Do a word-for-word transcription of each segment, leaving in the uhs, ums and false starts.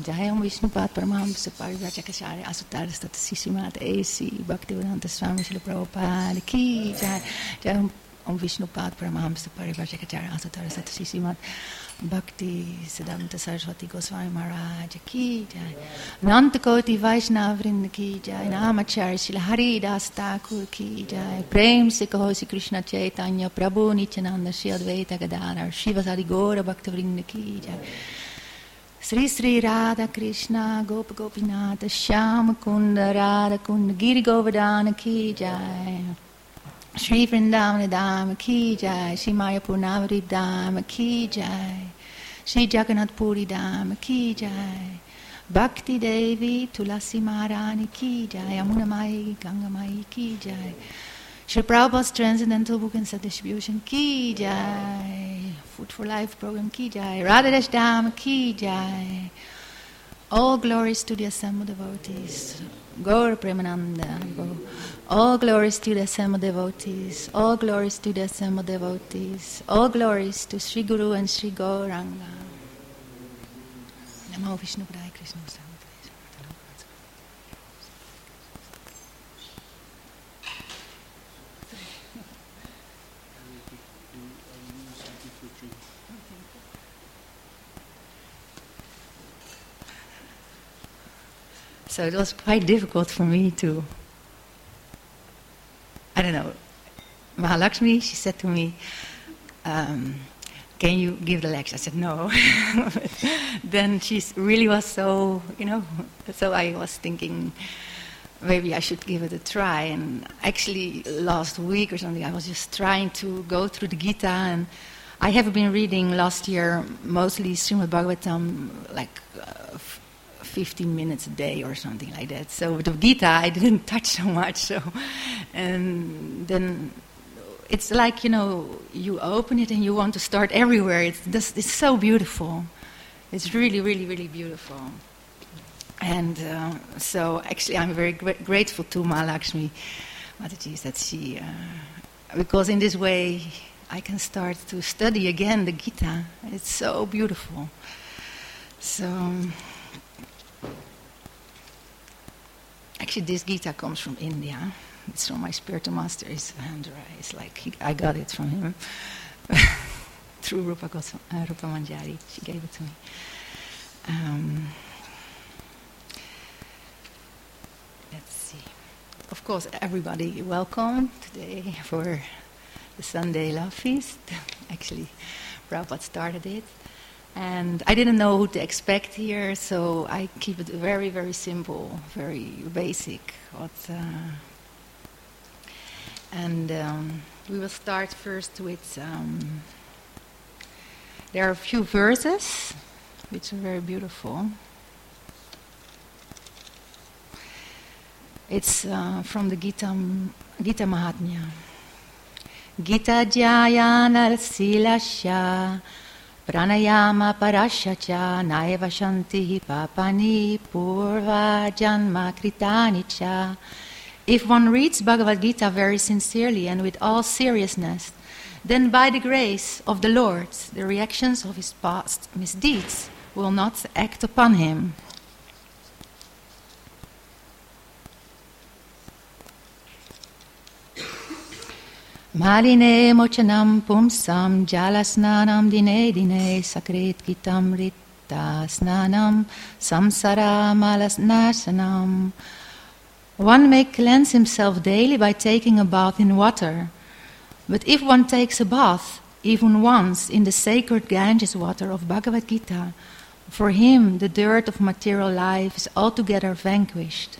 Jai Om Vishnupad Paramahamsa Parivrajacharya Asutara Statasisimat A C Bhaktivedanta Swami Srila Prabhupada Ki Jai. Jai Om Om Vishnupad Paramahamsa Parivrajacharya Asutara Statasisimat Bhakti Siddhanta Saraswati Goswami Maharaj Ki Jai. Nanta Koti Vaishnava Vrinda Ki Jai. Namacharya Srila Haridas Thakur Ki Jai. Prem Se Kaho Sri Krishna Chaitanya Prabhu Nityananda Sri Advaita Gadadhar Shivasadi Gaura Bhakta Vrinda Ki Jai. Sri Sri Radha Krishna Gopa Gopinata Shyama Kunda Radha Kunda Giri Govardhana Ki Jai. Sri Vrindavana Dhama Ki Jai. Sri Mayapur Navari Dhama Ki Jai. Sri Jagannath Puri Dhama Ki Jai. Bhakti Devi Tulasi Maharani Ki Jai. Yamuna Mai Ganga Mai Ki Jai. Sri Prabhupada's Transcendental Book and Set Distribution Ki Jai. Food for Life Program Ki Jai. Radhadesh Dham Ki Jai. All glories to the assembled devotees. Gaur Premananda. Go. All glories to the assembled devotees. All glories to the assembled devotees. All glories to Sri Guru and Sri Gauranga. Namo Vishnu Padaya Krishna. So it was quite difficult for me to, I don't know, Mahalakshmi, she said to me, um, can you give the lecture? I said, no. Then she really was so, you know, so I was thinking maybe I should give it a try. And actually last week or something, I was just trying to go through the Gita, and I have been reading last year mostly Srimad Bhagavatam, like uh, fifteen minutes a day or something like that. So with the Gita, I didn't touch so much. So, and then it's like, you know, you open it and you want to start everywhere. It's just, it's so beautiful. It's really, really, really beautiful. And uh, so actually I'm very gra- grateful to Mahalakshmi Mataji that she, uh, because in this way I can start to study again the Gita. It's so beautiful. So actually, this Gita comes from India. It's from my spiritual master, Isandra. It's like he, I got it from him through Rupa, Goswami, uh, Rupa Manjari. She gave it to me. Um, let's see. Of course, everybody welcome today for the Sunday Love Feast. Actually, Prabhupada started it. And I didn't know who to expect here, so I keep it very, very simple, very basic. What, uh, and um, we will start first with, um, there are a few verses which are very beautiful. It's uh, from the Gita, Gita Mahatmya. Gita Jayana Silasya Pranayama Parashacha Naiva Shanti Papani Purva Janma Kritani Cha. If one reads Bhagavad Gita very sincerely and with all seriousness, then by the grace of the Lord, the reactions of his past misdeeds will not act upon him. Maline mochanam pumsam jalasnanam dine dine sakrit gitam ritta snanam samsara malasnasanam. One may cleanse himself daily by taking a bath in water. But if one takes a bath, even once, in the sacred Ganges water of Bhagavad Gita, for him the dirt of material life is altogether vanquished.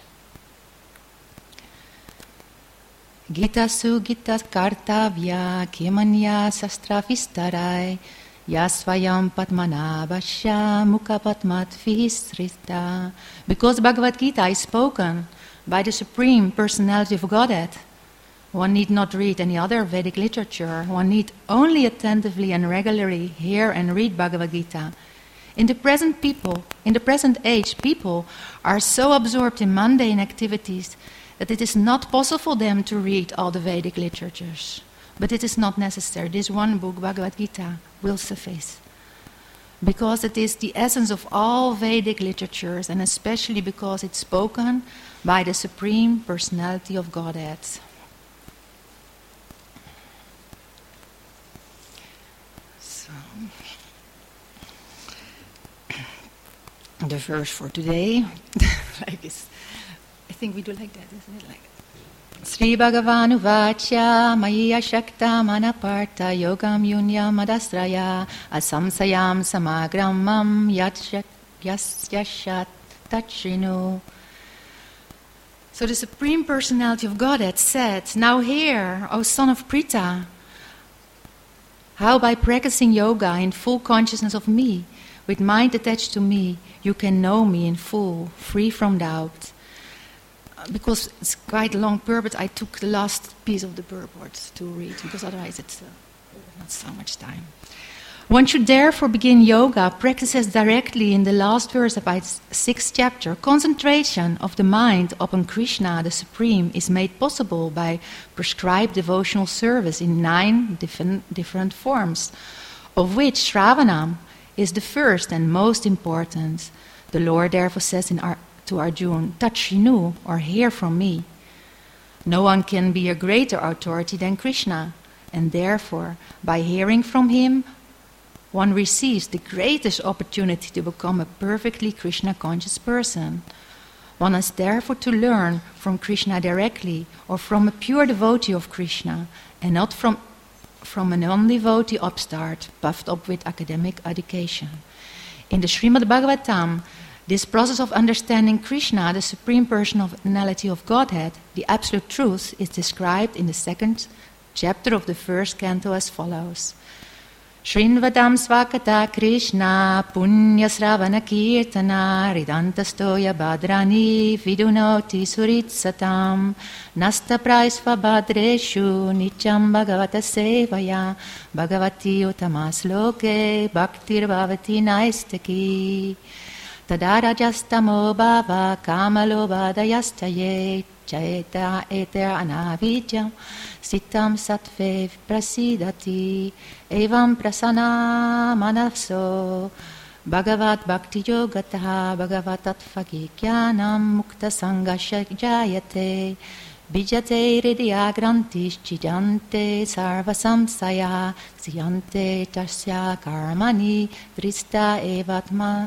Gita su Gita kartavya kimanya sastra vistarai yasvayam padmanabhasya mukha padmat visrita. Because Bhagavad Gita is spoken by the Supreme Personality of Godhead, one need not read any other Vedic literature. One need only attentively and regularly hear and read Bhagavad Gita. In the present people, in the present age, people are so absorbed in mundane activities that it is not possible for them to read all the Vedic literatures. But it is not necessary. This one book, Bhagavad Gita, will suffice. because it is the essence of all Vedic literatures, and especially because it's spoken by the Supreme Personality of Godhead. So, the verse for today, like this. I think we do like that, isn't it? Like Sri Bhagavan Uvacha Maya Shakta Manaparta Yogam Yunyam Adasraya Asamsayam Samagramam Yasyashat Tachrinu. So the Supreme Personality of Godhead said, "Now hear, O son of Pritha, how by practicing yoga in full consciousness of me, with mind attached to me, you can know me in full, free from doubt." Because it's quite a long purport, I took the last piece of the purport to read, because otherwise it's uh, not so much time. One should therefore begin yoga practices directly in the last verse of its sixth chapter. Concentration of the mind upon Krishna, the Supreme, is made possible by prescribed devotional service in nine different, different forms, of which Shravanam is the first and most important. The Lord therefore says in our to Arjuna, Tachrinu, or hear from me. No one can be a greater authority than Krishna, and therefore, by hearing from him, one receives the greatest opportunity to become a perfectly Krishna-conscious person. One has therefore to learn from Krishna directly, or from a pure devotee of Krishna, and not from, from a non-devotee upstart, puffed up with academic education. In the Srimad Bhagavatam, this process of understanding Krishna, the Supreme Personality of Godhead, the Absolute Truth, is described in the second chapter of the first canto as follows. Shrinvadam svakata Krishna punya sravana kirtana ridantastoya badrani vidunoti suritsatam nasta praisva badreshu nityam bhagavata sevaya bhagavati utamas loke bhaktir bhavati naistaki Tadarajastamo bhava kamalobhadayastaye chaeta eter anavidyam sitam sattve prasidati evam prasana manaso bhagavat bhakti yogataha bhagavatattvagikyanam mukta sangasya jayate bijate hridayagrantish chidante sarvasamsaya ksiyante tasya karmani drista evatma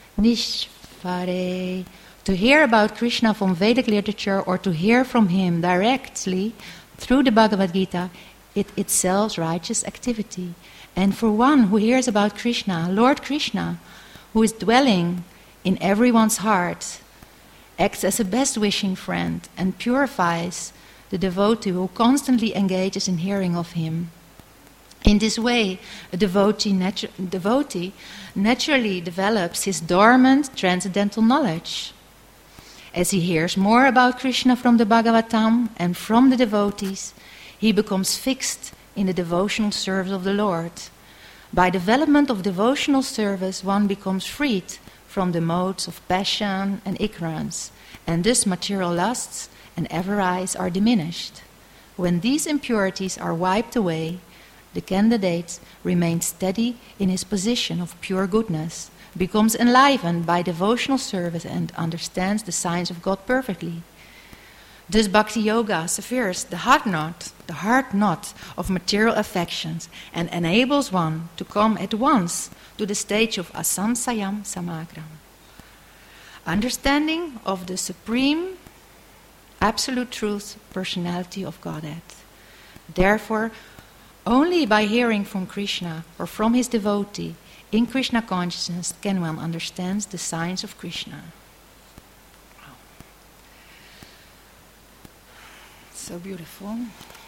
Nishvare. To hear about Krishna from Vedic literature or to hear from him directly through the Bhagavad Gita, it itself righteous activity. And for one who hears about Krishna, Lord Krishna, who is dwelling in everyone's heart, acts as a best wishing friend and purifies the devotee who constantly engages in hearing of him. In this way, a devotee, natu- devotee naturally develops his dormant transcendental knowledge. As he hears more about Krishna from the Bhagavatam and from the devotees, he becomes fixed in the devotional service of the Lord. By development of devotional service, one becomes freed from the modes of passion and ignorance, and thus material lusts and avarice are diminished. When these impurities are wiped away, the candidate remains steady in his position of pure goodness, becomes enlivened by devotional service, and understands the signs of God perfectly. Thus Bhakti Yoga severs the heart knot, the heart knot of material affections, and enables one to come at once to the stage of asamsayam samagram. Understanding of the Supreme Absolute Truth, Personality of Godhead. Therefore, only by hearing from Krishna or from his devotee in Krishna consciousness can one understand the signs of Krishna. Wow. So beautiful.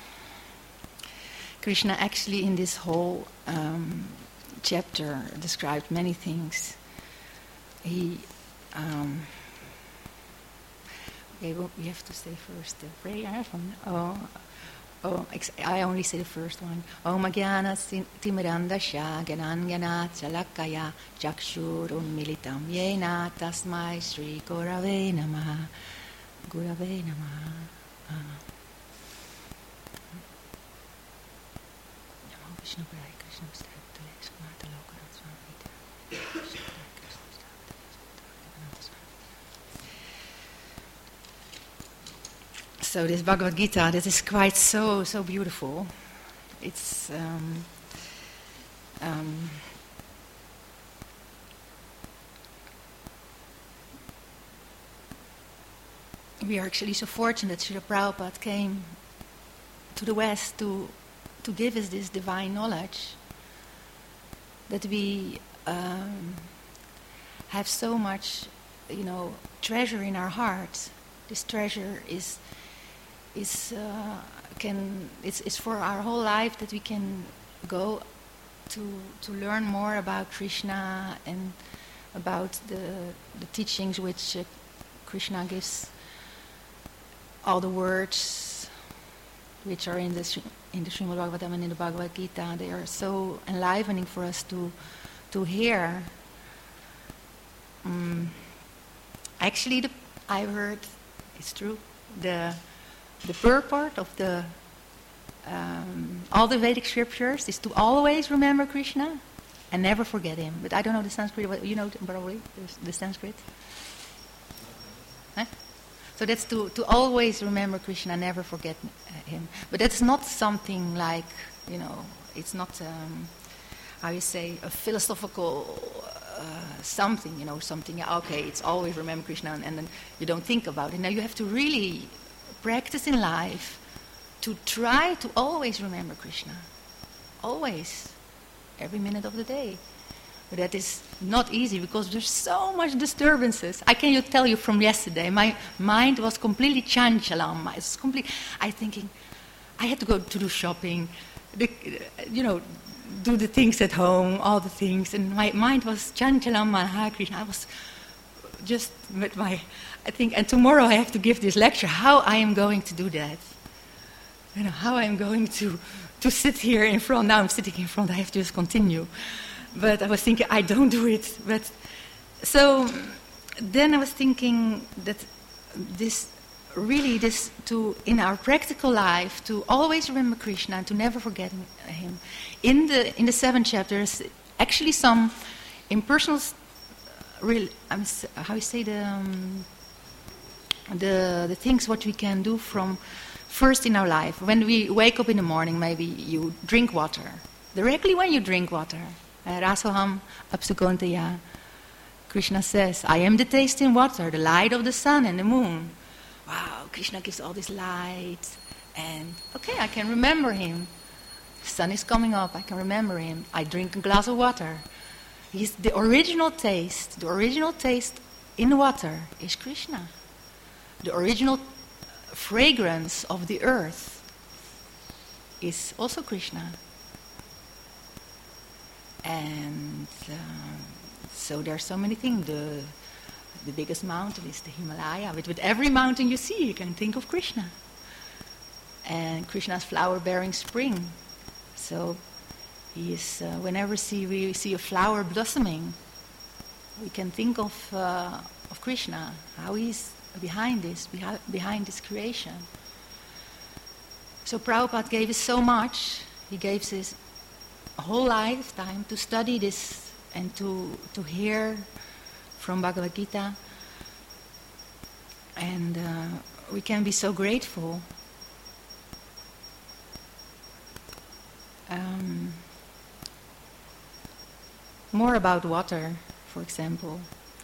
Krishna actually in this whole um, chapter described many things. He um, okay, well, we have to say first the prayer from oh Oh, I only say the first one. Om Agyana Timirandasya Gyananjana Chalakaya Chakshurum Militam Yena Tasmai Sri Gurave Namaha Gurave Namaha Namo Vishnu Parai Krishna Sthaptale Smarta Lokarat Swamita So this Bhagavad Gita, this is quite so, so beautiful. It's... Um, um, we are actually so fortunate that Srila Prabhupada came to the West to to give us this divine knowledge, that we um, have so much, you know, treasure in our hearts. This treasure is is uh, can it's, it's for our whole life, that we can go to to learn more about Krishna and about the the teachings which uh, Krishna gives. All the words which are in the in the Srimad Bhagavatam and in the Bhagavad Gita, they are so enlivening for us to to hear. Um, actually, the, I heard, it's true, the the purport of the um, all the Vedic scriptures is to always remember Krishna and never forget him. But I don't know the Sanskrit. You know probably the, the Sanskrit. Huh? So that's to, to always remember Krishna, never forget uh, him. But that's not something like, you know, it's not, um, how you say, a philosophical uh, something, you know, something, okay, it's always remember Krishna, and, and then you don't think about it. Now you have to really practice in life to try to always remember Krishna. Always. Every minute of the day. But that is not easy because there's so much disturbances. I can you tell you from yesterday, my mind was completely chanchalam. It's complete. I thinking, I had to go to do shopping, the, you know, do the things at home, all the things, and my mind was chanchalam Hare Krishna. I was just with my, I think, and tomorrow I have to give this lecture. How I am going to do that? You know, how I am going to to sit here in front. Now I'm sitting in front. I have to just continue. But I was thinking, I don't do it. But so then I was thinking that this really, this to in our practical life, to always remember Krishna and to never forget him. In the in the seven chapters, actually some impersonal, real, um, how you say the um, the the things what we can do from first in our life. When we wake up in the morning, maybe you drink water. Directly when you drink water. Rasoham Apsukontaya. Krishna says, I am the taste in water, the light of the sun and the moon. Wow, Krishna gives all this light. And, okay, I can remember him. The sun is coming up, I can remember him. I drink a glass of water. He's the original taste, the original taste in water is Krishna. The original fragrance of the earth is also Krishna. And uh, so there are so many things. The, the biggest mountain is the Himalaya. With, with every mountain you see, you can think of Krishna. And Krishna's flower-bearing spring. So he is, uh, whenever see, we see a flower blossoming, we can think of, uh, of Krishna, how he's behind this, behi- behind this creation. So Prabhupada gave us so much. He gave us a whole lifetime to study this and to to hear from Bhagavad Gita, and uh, we can be so grateful. Um, more about water, for example.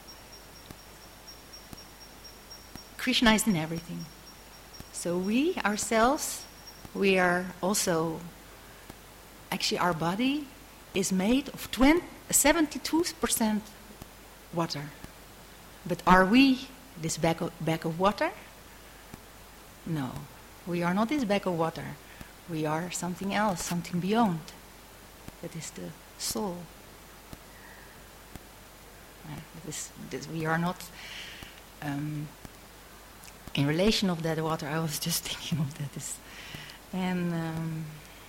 Krishna is in everything. So we ourselves, we are also. Actually, our body is made of seventy-two percent water. But are we this bag of, bag of water? No, we are not this bag of water. We are something else, something beyond. That is the soul. Uh, this, this, we are not um, in relation of that water. I was just thinking of that. This, and. Um,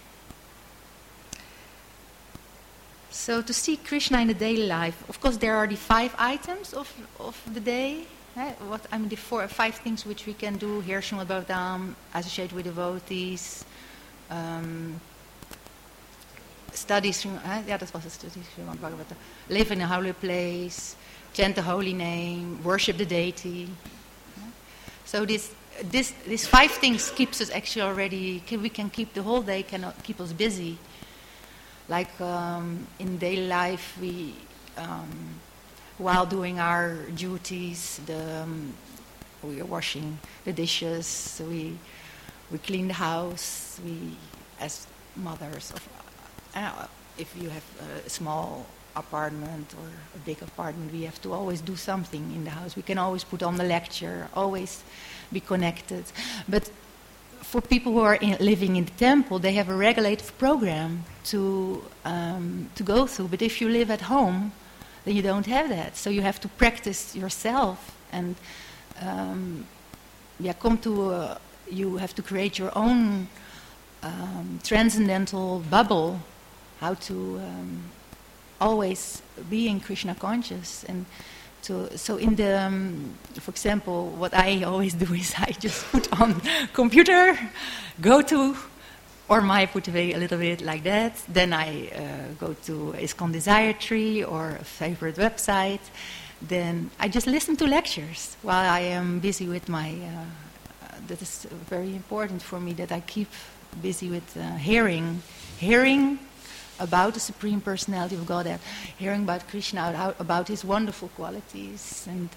So to see Krishna in the daily life, of course, there are the five items of of the day. Eh? What I mean, the four, five things which we can do here, Srimad Bhagavatam, associate with devotees, um, study. Eh? Yeah, that was a study. Srimad Bhagavatam. Live in a holy place, chant the holy name, worship the deity. Eh? So this this these five things keeps us actually already. Can, we can keep the whole day. Cannot keep us busy. Like um, in daily life, we um, while doing our duties, the um, we are washing the dishes. We we clean the house. We as mothers of. Uh, if you have a small apartment or a big apartment, we have to always do something in the house. We can always put on the lecture, always be connected. But for people who are in, living in the temple, they have a regulated program to um, to go through. But if you live at home, then you don't have that. So you have to practice yourself, and um, yeah, come to a, you have to create your own um, transcendental bubble. How to um, always be in Krishna conscious, and to so in the um, for example, what I always do is I just put on computer, go to, or my put away a little bit like that. Then I uh, go to ISKCON Desire Tree or a favorite website. Then I just listen to lectures while I am busy with my. Uh, uh, that is very important for me, that I keep busy with uh, hearing, hearing. about the Supreme Personality of Godhead, hearing about Krishna, about his wonderful qualities, and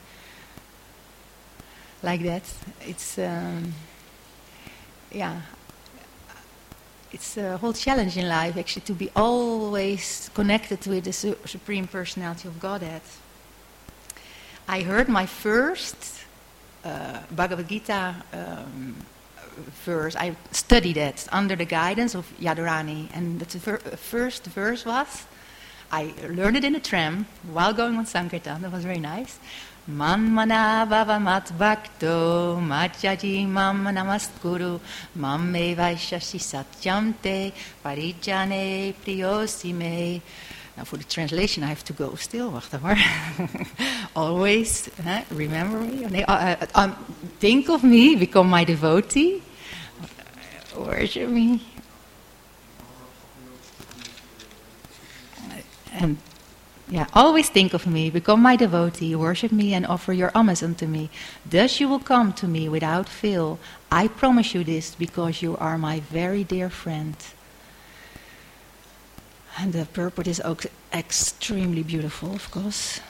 like that. It's, um, yeah, it's a whole challenge in life, actually, to be always connected with the su- Supreme Personality of Godhead. I heard my first uh, Bhagavad Gita um, verse. I studied it under the guidance of Yadurani, and the ver- first verse was, I learned it in a tram while going on Sankirtan. That was very nice. Man mana bhava mat bhakto matyaji mam namaskuru mam me vaishasi satyam te parijane priyosi me. Now for the translation I have to go still. Wacht even hoor. Always huh, remember me. Nee, uh, uh, um, think of me, become my devotee. Worship me. And yeah, always think of me, become my devotee, worship me and offer your alms unto me. Thus you will come to me without fail. I promise you this because you are my very dear friend. And the purport is ook extremely beautiful, of course.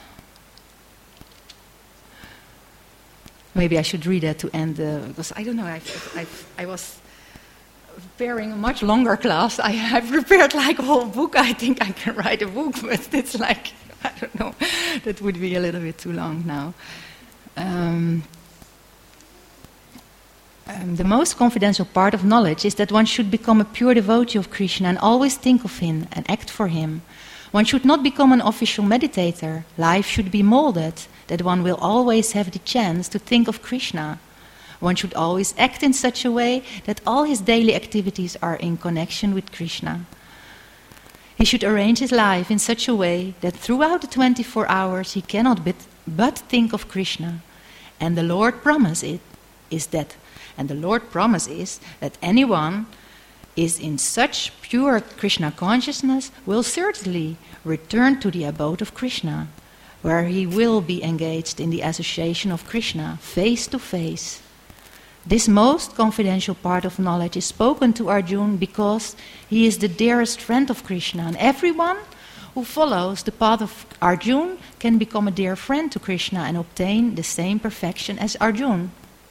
Maybe I should read that to end the, because I don't know, I've, I've, I was preparing a much longer class. I have prepared like a whole book. I think I can write a book, but it's like, I don't know, that would be a little bit too long now. Um, um, the most confidential part of knowledge is that one should become a pure devotee of Krishna and always think of him and act for him. One should not become an official meditator. Life should be molded, that one will always have the chance to think of Krishna. One should always act in such a way that all his daily activities are in connection with Krishna. He should arrange his life in such a way that throughout the twenty-four hours he cannot but, but think of Krishna. And the Lord promise it is that, and the Lord promise is that anyone is in such pure Krishna consciousness will certainly return to the abode of Krishna, where he will be engaged in the association of Krishna face to face. This most confidential part of knowledge is spoken to Arjuna because he is the dearest friend of Krishna, and everyone who follows the path of Arjuna can become a dear friend to Krishna and obtain the same perfection as Arjuna.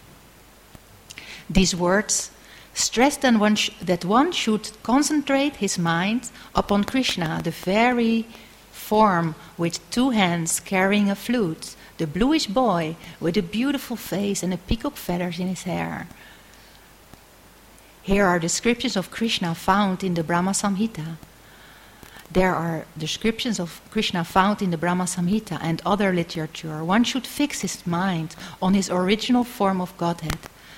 These words stress that one, sh- that one should concentrate his mind upon Krishna, the very form with two hands carrying a flute, the bluish boy with a beautiful face and a peacock feathers in his hair. Here are descriptions of Krishna found in the Brahma Samhita. There are descriptions of Krishna found in the Brahma Samhita and other literature. One should fix his mind on his original form of Godhead.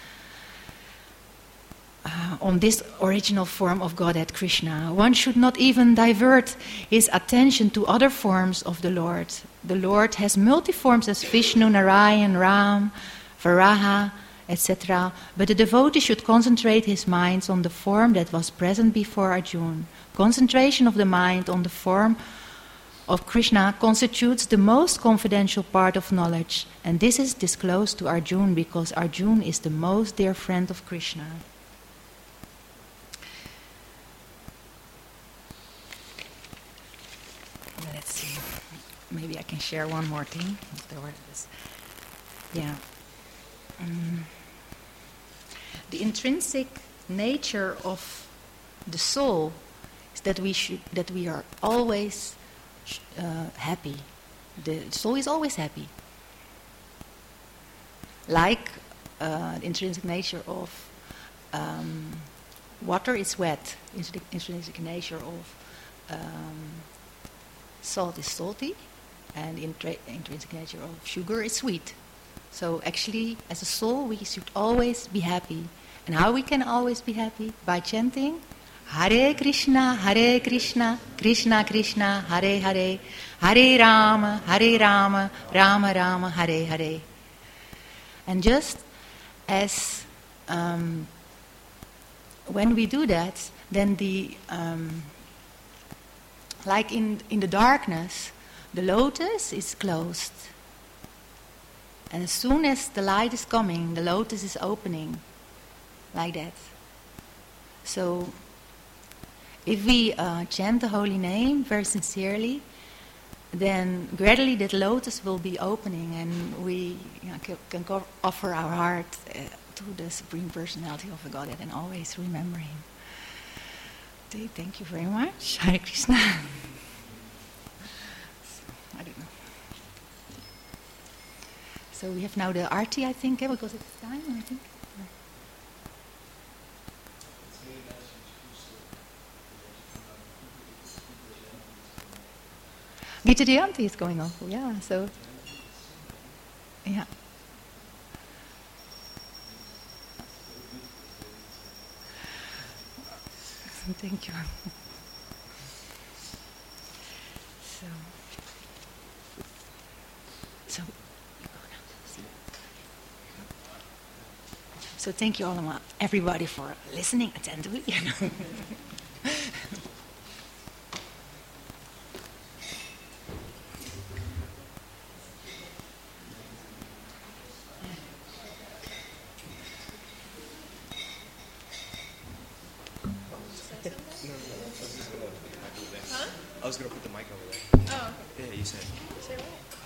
Uh, on this original form of Godhead, Krishna. One should not even divert his attention to other forms of the Lord. The Lord has multi-forms as Vishnu, Narayan, Ram, Varaha, et cetera. But the devotee should concentrate his mind on the form that was present before Arjuna. Concentration of the mind on the form of Krishna constitutes the most confidential part of knowledge, and this is disclosed to Arjuna because Arjuna is the most dear friend of Krishna. Let's see. Maybe I can share one more thing. Yeah. Um, the intrinsic nature of the soul is that we should, that we are always uh, happy. The soul is always happy. Like uh, the intrinsic nature of um, water is wet. Intrinsic, intrinsic nature of um, salt is salty, and the intra- intrinsic nature of sugar is sweet. So actually, as a soul, we should always be happy. And how we can always be happy? By chanting Hare Krishna, Hare Krishna, Krishna Krishna, Hare Hare, Hare Rama, Hare Rama, Rama Rama, Hare Hare. And just as um, when we do that, then the um, like in in the darkness, the lotus is closed. And as soon as the light is coming, the lotus is opening, like that. So, if we uh, chant the holy name very sincerely, then gradually that lotus will be opening, and we you know, can, can go offer our heart uh, to the Supreme Personality of the Godhead and always remember Him. Okay, thank you very much. Hare Krishna. I don't know. So we have now the arti, I think, eh, because it's time, I think. Gita Jayanti is going on, yeah, so, yeah. Thank you. So, so, so thank you all, everybody, for listening attentively. I was going to put the mic over there. Oh, okay. Yeah, you said. Say what?